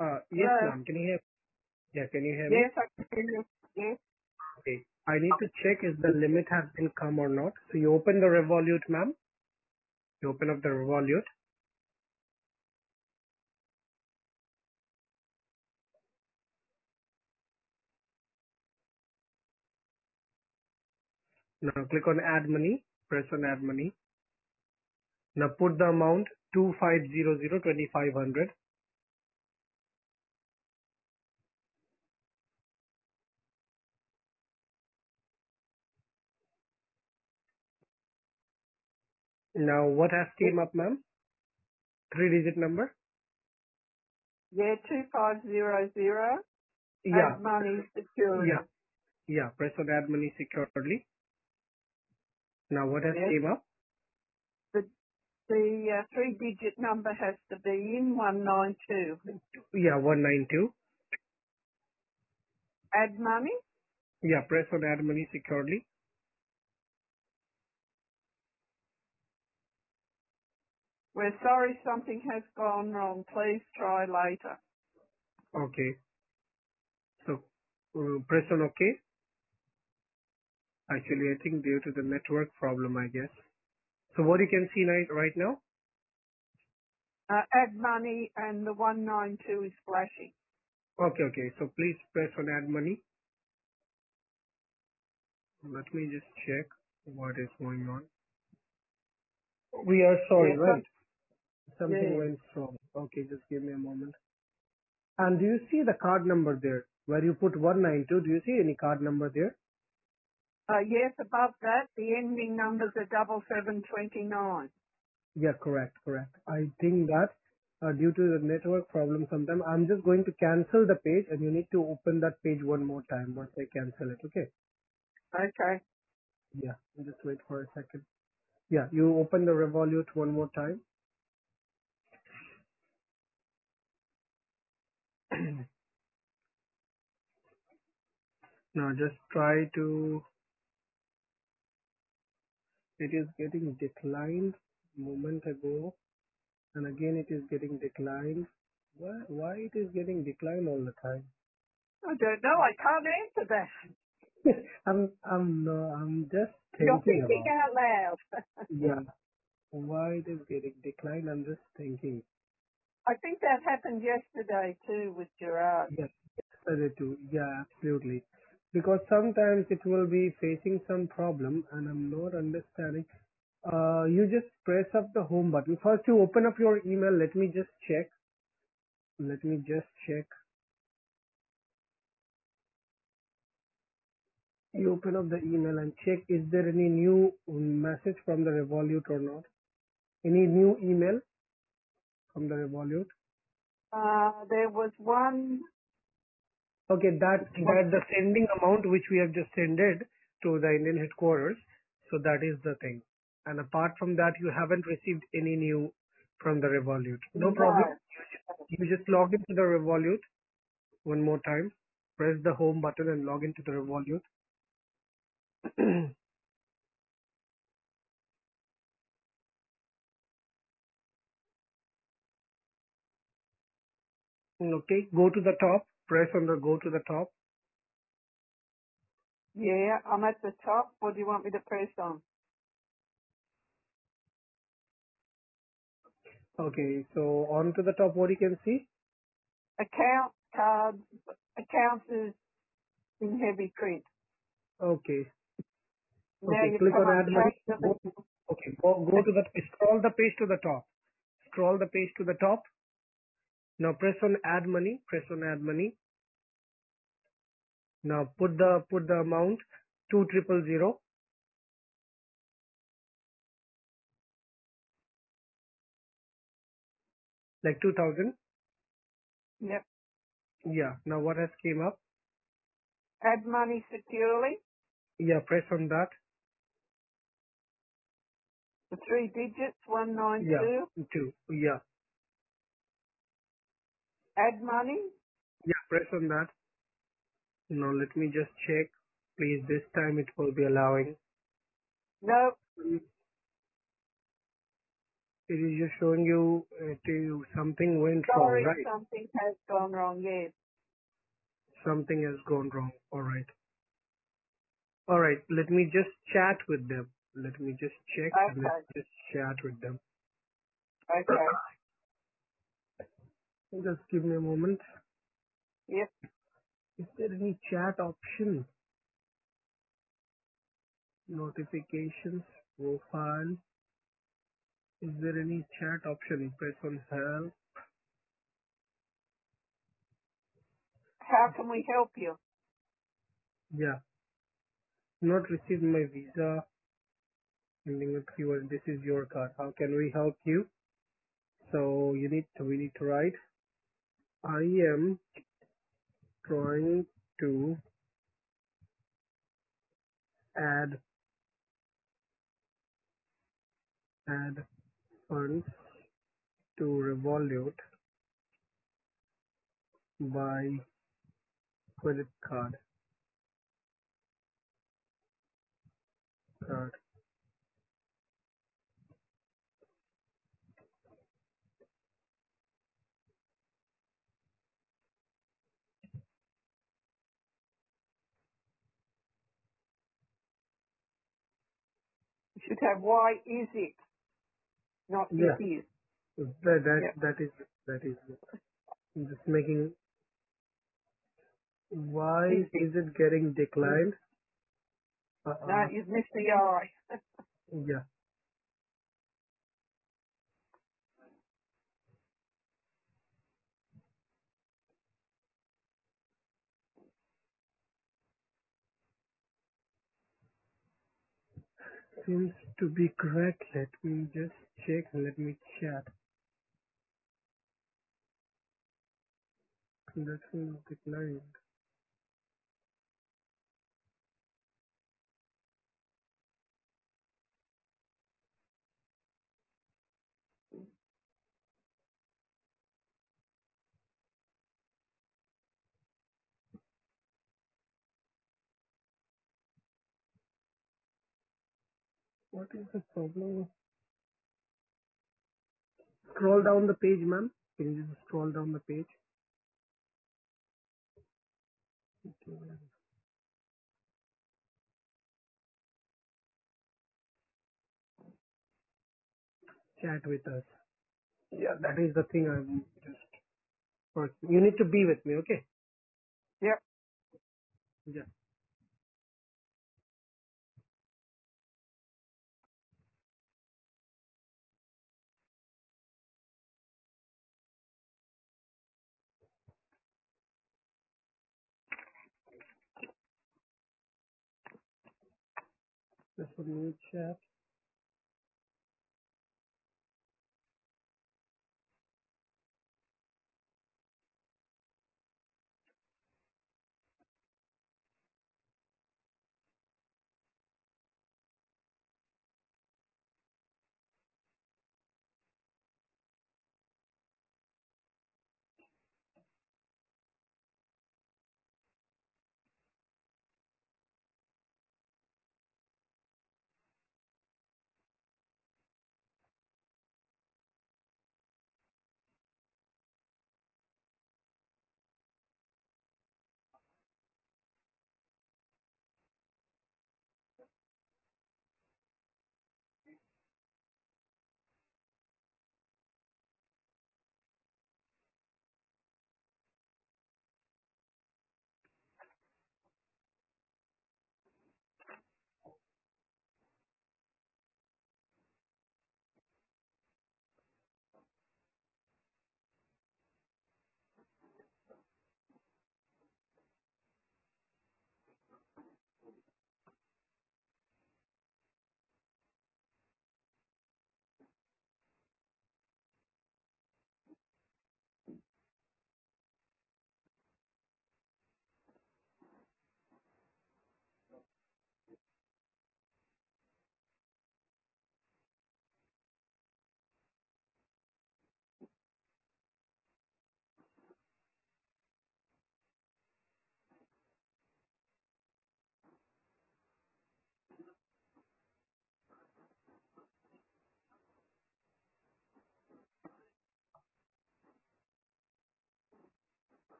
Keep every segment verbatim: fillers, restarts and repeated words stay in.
Uh, yes, Hello? ma'am. Can you hear? Yeah, can you hear me? Yes, I can hear you. Yes. Okay. I need to check if the limit has been come or not. So you open the Revolut, ma'am. You open up the Revolut. Now click on Add Money. Press on Add Money. Now put the amount two five zero zero twenty five hundred. Now what has came up, ma'am? Three digit number. Yeah, two five zero zero. Yeah. Add money Yeah. security. Yeah. Press on Add Money securely. Now what has Yes. came up? The the uh, three digit number has to be in one nine two. Yeah, one nine two. Add money. Yeah. Press on Add Money securely. We're sorry something has gone wrong. Please try later. Okay. So uh, press on OK. Actually, I think due to the network problem, I guess. So what you can see right, right now? Uh, add money and the one nine two is flashing. Okay, okay. So please press on add money. Let me just check what is going on. We are sorry, Yes, right? some, Something yeah. went wrong. Okay, just give me a moment. And do you see the card number there? Where you put one nine two, do you see any card number there? Uh, yes, above that, the ending numbers are double seven twenty nine. Yeah, correct, correct. I think that uh, due to the network problem sometime, I'm just going to cancel the page and you need to open that page one more time once I cancel it, okay? Okay. Yeah, just wait for a second. Yeah, you open the Revolut one more time. Now just try to, it is getting declined moment ago and again it is getting declined. Why, why it is getting declined all the time? I don't know. I can't answer that. I'm, I'm, no, I'm just You're thinking thinking about, out loud. yeah, why it is getting declined. I'm just thinking. I think that happened yesterday too with Gerard. Yes, yesterday too. Yeah, absolutely. Because sometimes it will be facing some problem and I'm not understanding. Uh, you just press up the home button. First you open up your email. Let me just check. Let me just check. You open up the email and check is there any new message from the Revolut or not. Any new email from the Revolut. Uh, there was one, Okay, that that the sending amount which we have just sended to the Indian headquarters. So that is the thing. And apart from that, you haven't received any new from the Revolut. No problem. no. You just log into the Revolut one more time. Press the home button and log into the Revolut. Okay, go to the top. Press on the go to the top. Yeah, I'm at the top. What do you want me to press on? Okay, so on to the top, what you can see? Account, cards, accounts is in heavy print. Okay, Now okay, you click come on on add money. change Go, the, okay, go, go to the, scroll the page to the top. Scroll the page to the top. Now press on add money. Press on add money. Now put the, put the amount two triple zero, like two thousand. yep. Yeah, now what has came up? Add money securely. Yeah, press on that. The three digits, one nine Yeah, two. two. Yeah, Add money. yeah, press on that. Now let me just check. Please, this time it will be allowing. No, It is just showing you uh, to Something went wrong, Sorry, right? something has gone wrong, yes. Something has gone wrong. All right. All right. Let me just chat with them. Let me just check and let's Okay, just chat with them. okay. Just give me a moment. Yep. Is there any chat option? Notifications, profile. Is there any chat option? Press on help. How can we help you? Yeah. Not received my visa. Ending with three one. This is your card. How can we help you? So you need to, we need to write. I am trying to add add funds to Revolut by credit card. Card. You should have why is it, not it Yeah. is. That that Yep. that is that is. I'm just making. Why Is it? is it getting declined? Uh, No, uh you've missed the I. yeah. Seems to be correct. Let me just check. Let me chat. Transaction declined. What is the problem? Scroll down the page, ma'am. Can you just scroll down the page? Okay. Chat with us. Yeah, that is the thing I'm just. You need to be with me, okay? Yep. Yeah. Just a new chat.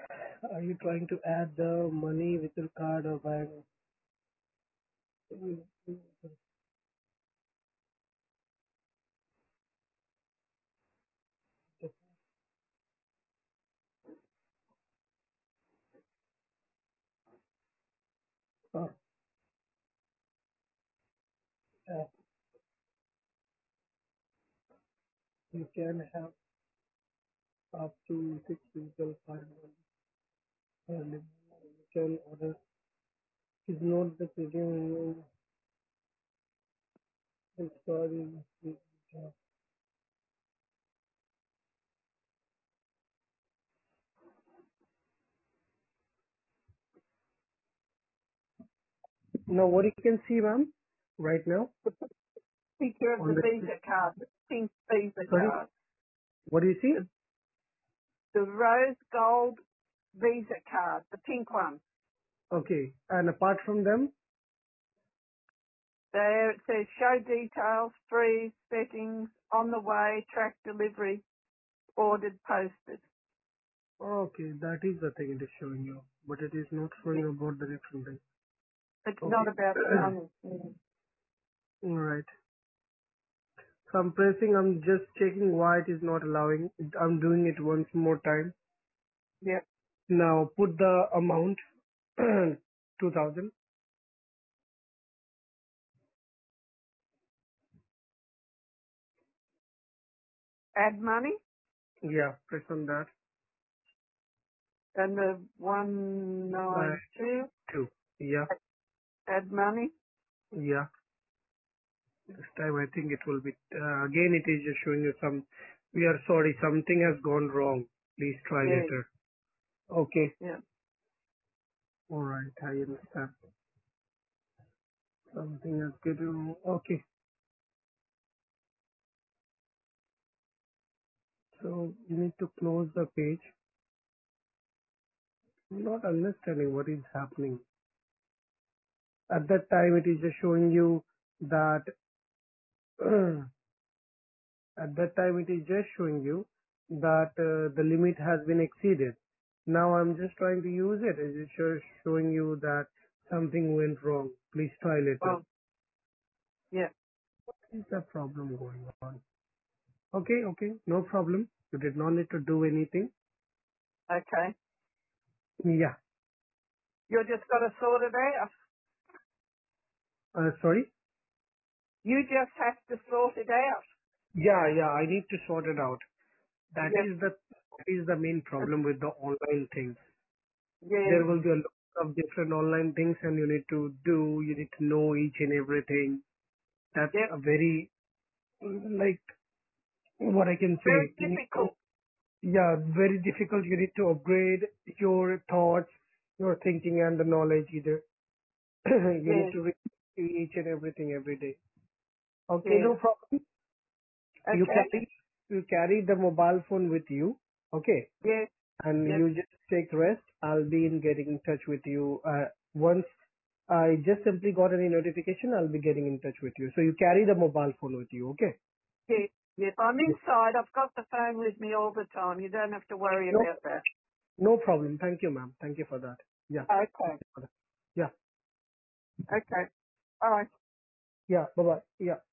Are you trying to add the money with your card or bank? Uh, uh, you can have up to six people per month. And you can order. Is not the premium. I'm sorry. Now, what you can see, ma'am, right now Picture of on the the Visa card, the pink Visa sorry, card. what do you see? The, the rose gold Visa card, the pink one. Okay, and apart from them, There it says show details, freeze, settings, on the way, track delivery, ordered, posted. okay, that is the thing it is showing you, but it is not showing Yeah. about the different thing. It's not Okay, about the money. Mm. all right. So I'm pressing. I'm just checking why it is not allowing. I'm doing it once more time. Yep. Now put the amount two thousand. Add money Yeah, press on that. and the one By nine two. two. Yeah, Add money. yeah. This time I think it will be, uh, again it is just showing you some, we are sorry, something has gone wrong. Please try Yeah. later. Okay. Yeah. Alright, I understand. Something has getting wrong. Okay. So you need to close the page. I'm not understanding what is happening. At that time it is just showing you that, at that time it is just showing you that uh, the limit has been exceeded. Now I'm just trying to use it. It is show- showing you that something went wrong. Please try later. Oh, yeah. What is the problem going on? Okay, okay, no problem. You did not need to do anything. Okay. Yeah. You just got to sort it out. Uh, sorry? You just have to sort it out. Yeah, yeah, I need to sort it out. That Yep. is the, that is the main problem with the online things. Yeah. There will be a lot of different online things and you need to do, you need to know each and everything. That's Yep. a very, like, what I can say. Very You need to, difficult. yeah, very difficult. You need to upgrade your thoughts, your thinking and the knowledge either. You need Yeah. to read each and everything every day. Okay, Yeah. no problem. You Okay. carry, you carry the mobile phone with you. Okay. Yeah. And Yep. you just take rest. I'll be in getting in touch with you. Uh, once I just simply got any notification, I'll be getting in touch with you. So you carry the mobile phone with you. Okay. Yeah. Yep. I'm inside. I've got the phone with me all the time. You don't have to worry No, about that. no problem. Thank you, ma'am. Thank you for that. Yeah. Okay. for that. Yeah. Okay. All right. Yeah. Bye bye. Yeah.